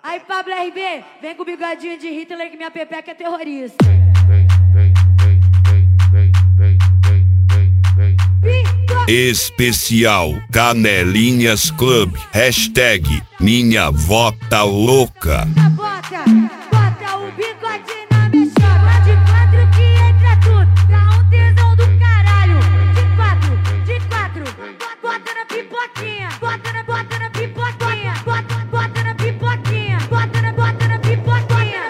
Aí, Pablo RB, vem com o bigodinho de Hitler que minha pepeca é terrorista. Especial Canelinhas Club. Hashtag minha vó tá louca. Bota o bigodinho na minha chapa. De 4 que entra tudo. Dá um tesão do caralho. De 4. Bota na pipoquinha. Bota na pipoquinha. Bota na pipoquinha. Bota na pipoquinha.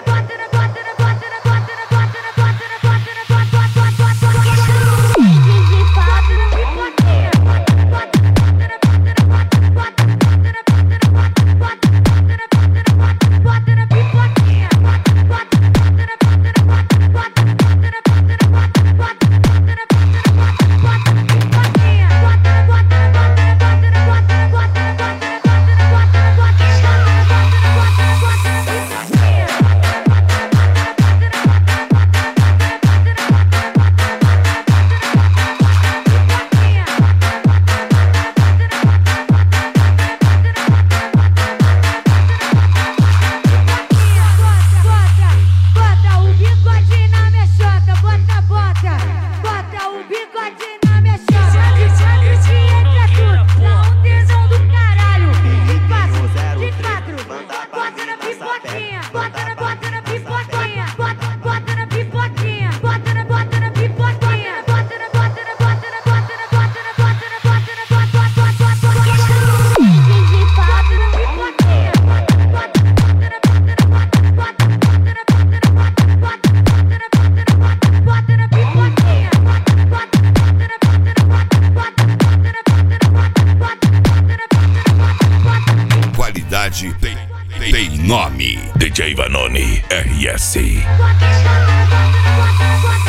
Tem nome, DJ Vanoni RS.